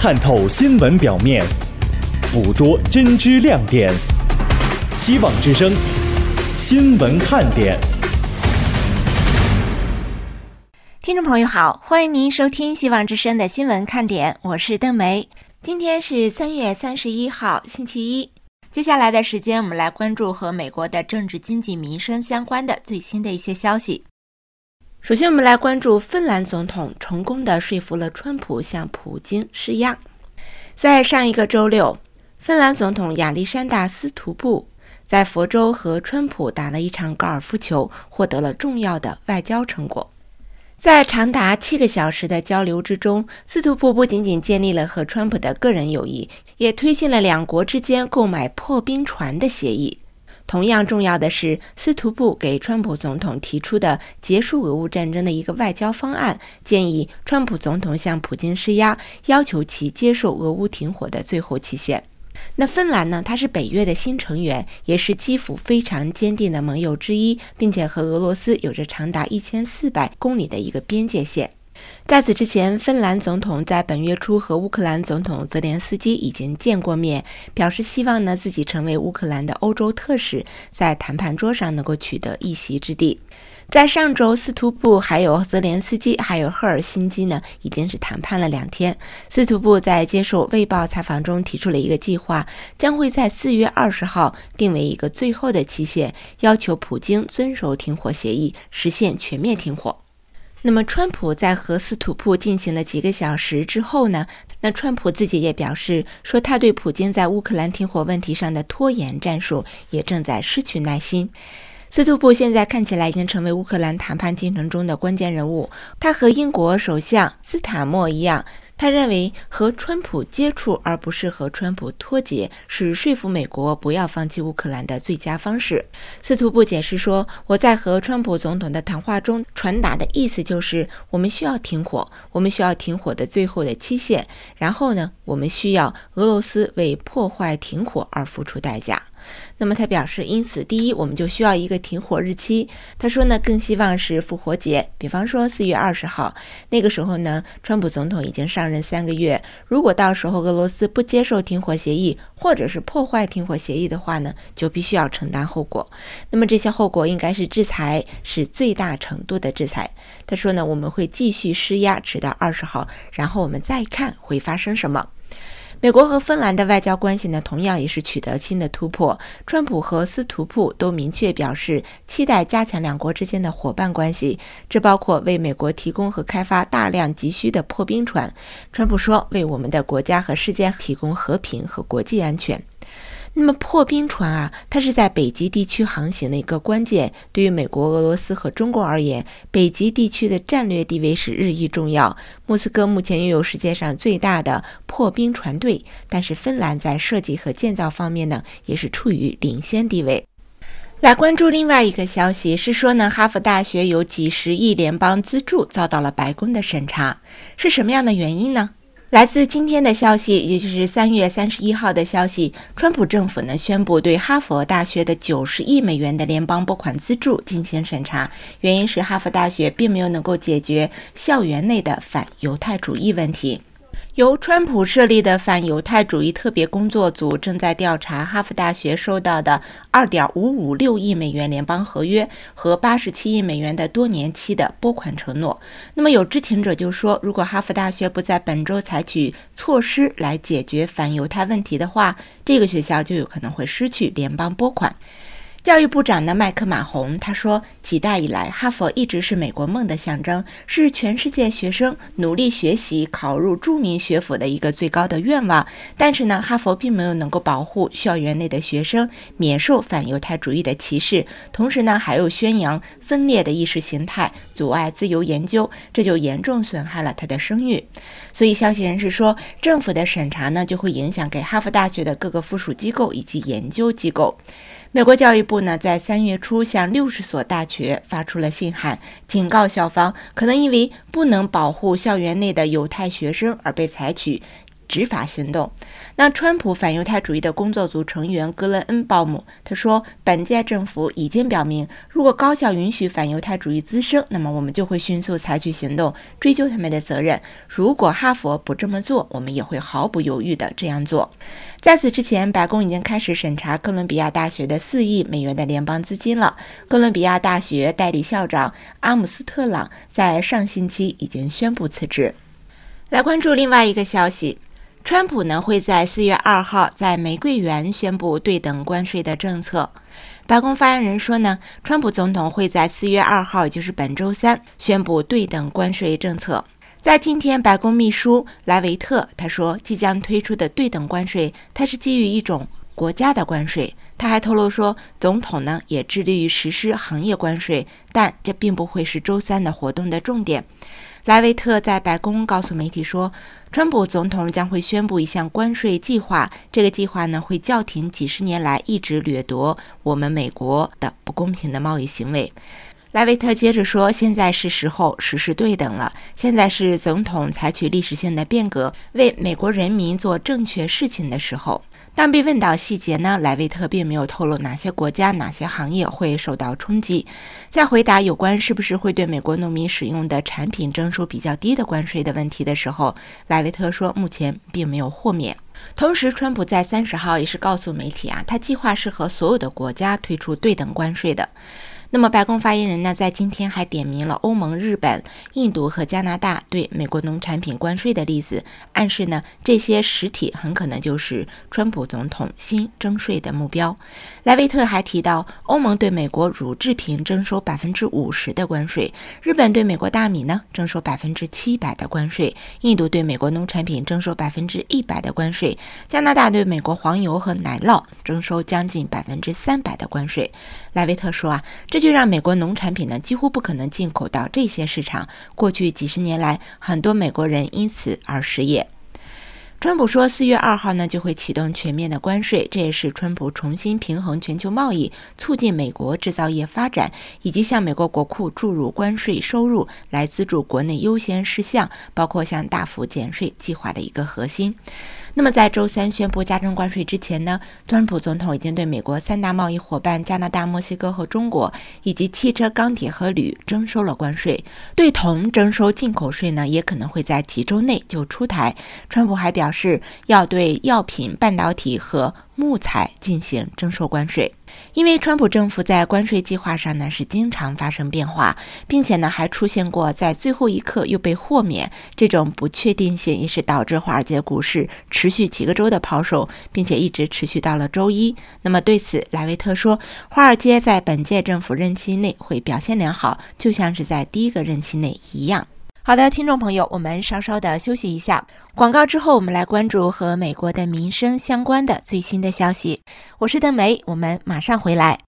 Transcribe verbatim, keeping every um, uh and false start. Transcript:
探透新闻表面，捕捉真知亮点。希望之声，新闻看点。 听众朋友好，欢迎您收听希望之声的新闻看点，我是邓梅。今天是三月三十一号，星期一。接下来的时间，我们来关注和美国的政治、经济、民生相关的最新的一些消息。首先，我们来关注芬兰总统成功地说服了川普向普京施压。在上一个周六，芬兰总统亚历山大·斯图布在佛州和川普打了一场高尔夫球，获得了重要的外交成果。在长达七个小时的交流之中，斯图布不仅仅建立了和川普的个人友谊，也推进了两国之间购买破冰船的协议。同样重要的是，斯图布给川普总统提出的结束俄乌战争的一个外交方案，建议川普总统向普京施压，要求其接受俄乌停火的最后期限。那芬兰呢？它是北约的新成员，也是基辅非常坚定的盟友之一，并且和俄罗斯有着长达一千四百公里的一个边界线。在此之前，芬兰总统在本月初和乌克兰总统泽连斯基已经见过面，表示希望呢自己成为乌克兰的欧洲特使，在谈判桌上能够取得一席之地。在上周，斯图布还有泽连斯基还有赫尔辛基呢，已经是谈判了两天。斯图布在接受《卫报》采访中提出了一个计划，将会在四月二十号定为一个最后的期限，要求普京遵守停火协议，实现全面停火。那么川普在和斯图布进行了几个小时之后呢，那川普自己也表示说，他对普京在乌克兰停火问题上的拖延战术也正在失去耐心。斯图布现在看起来已经成为乌克兰谈判进程中的关键人物。他和英国首相斯塔默一样，他认为和川普接触而不是和川普脱节，是说服美国不要放弃乌克兰的最佳方式。斯图布解释说，我在和川普总统的谈话中传达的意思就是，我们需要停火，我们需要停火的最后的期限，然后呢，我们需要俄罗斯为破坏停火而付出代价。那么他表示，因此第一，我们就需要一个停火日期。他说呢，更希望是复活节，比方说四月二十号。那个时候呢，川普总统已经上任三个月，如果到时候俄罗斯不接受停火协议，或者是破坏停火协议的话呢，就必须要承担后果。那么这些后果应该是制裁，是最大程度的制裁。他说呢，我们会继续施压直到二十号，然后我们再看会发生什么。美国和芬兰的外交关系呢，同样也是取得新的突破。川普和斯图布都明确表示，期待加强两国之间的伙伴关系，这包括为美国提供和开发大量急需的破冰船。川普说，为我们的国家和世界提供和平和国际安全。那么破冰船啊，它是在北极地区航行的一个关键。对于美国、俄罗斯和中国而言，北极地区的战略地位是日益重要。莫斯科目前拥有世界上最大的破冰船队，但是芬兰在设计和建造方面呢，也是处于领先地位。来关注另外一个消息，是说呢，哈佛大学有几十亿联邦资助遭到了白宫的审查，是什么样的原因呢？来自今天的消息，也就是三月三十一号的消息，川普政府呢宣布对哈佛大学的九十亿美元的联邦拨款资助进行审查，原因是哈佛大学并没有能够解决校园内的反犹太主义问题。由川普设立的反犹太主义特别工作组正在调查哈佛大学收到的 二点五五六亿美元联邦合约和八十七亿美元的多年期的拨款承诺。那么有知情者就说，如果哈佛大学不在本周采取措施来解决反犹太问题的话，这个学校就有可能会失去联邦拨款。教育部长的麦克马洪他说，几代以来，哈佛一直是美国梦的象征，是全世界学生努力学习考入著名学府的一个最高的愿望。但是呢，哈佛并没有能够保护校园内的学生免受反犹太主义的歧视，同时呢，还有宣扬分裂的意识形态，阻碍自由研究，这就严重损害了他的声誉。所以消息人士说，政府的审查呢，就会影响给哈佛大学的各个附属机构以及研究机构。美国教育部呢，在三月初向六十所大学发出了信函，警告校方可能因为不能保护校园内的犹太学生而被采取执法行动。那川普反犹太主义的工作组成员格伦恩鲍姆他说，本届政府已经表明，如果高校允许反犹太主义滋生，那么我们就会迅速采取行动，追究他们的责任。如果哈佛不这么做，我们也会毫不犹豫地这样做。在此之前，白宫已经开始审查哥伦比亚大学的四亿美元的联邦资金了。哥伦比亚大学代理校长阿姆斯特朗在上星期已经宣布辞职。来关注另外一个消息，川普呢会在四月二号在玫瑰园宣布对等关税的政策。白宫发言人说呢，川普总统会在四月二号，也就是本周三，宣布对等关税政策。在今天，白宫秘书莱维特他说，即将推出的对等关税，它是基于一种国家的关税。他还透露说，总统呢也致力于实施行业关税，但这并不会是周三的活动的重点。莱维特在白宫告诉媒体说，川普总统将会宣布一项关税计划，这个计划呢会叫停几十年来一直掠夺我们美国的不公平的贸易行为。莱维特接着说，现在是时候实施对等了，现在是总统采取历史性的变革，为美国人民做正确事情的时候。当被问到细节呢，莱维特并没有透露哪些国家、哪些行业会受到冲击。在回答有关是不是会对美国农民使用的产品征收比较低的关税的问题的时候，莱维特说目前并没有豁免。同时，川普在三十号也是告诉媒体啊，他计划是和所有的国家推出对等关税的。那么白宫发言人呢，在今天还点名了欧盟、日本、印度和加拿大对美国农产品关税的例子，暗示呢这些实体很可能就是川普总统新征税的目标。莱维特还提到，欧盟对美国乳制品征收百分之五十的关税，日本对美国大米呢征收百分之七百的关税，印度对美国农产品征收百分之一百的关税，加拿大对美国黄油和奶酪征收将近百分之三百的关税。莱维特说啊，这就让美国农产品呢几乎不可能进口到这些市场。过去几十年来，很多美国人因此而失业。川普说，四月二号呢就会启动全面的关税，这也是川普重新平衡全球贸易、促进美国制造业发展，以及向美国国库注入关税收入来资助国内优先事项，包括向大幅减税计划的一个核心。那么在周三宣布加征关税之前呢，川普总统已经对美国三大贸易伙伴加拿大、墨西哥和中国以及汽车、钢铁和铝征收了关税。对铜征收进口税呢，也可能会在几周内就出台。川普还表示要对药品、半导体和木材进行征收关税。因为川普政府在关税计划上呢是经常发生变化，并且呢还出现过在最后一刻又被豁免，这种不确定性也是导致华尔街股市持续几个周的抛售，并且一直持续到了周一。那么对此，莱维特说，华尔街在本届政府任期内会表现良好，就像是在第一个任期内一样。好的，听众朋友，我们稍稍的休息一下，广告之后我们来关注和美国的民生相关的最新的消息。我是邓梅，我们马上回来。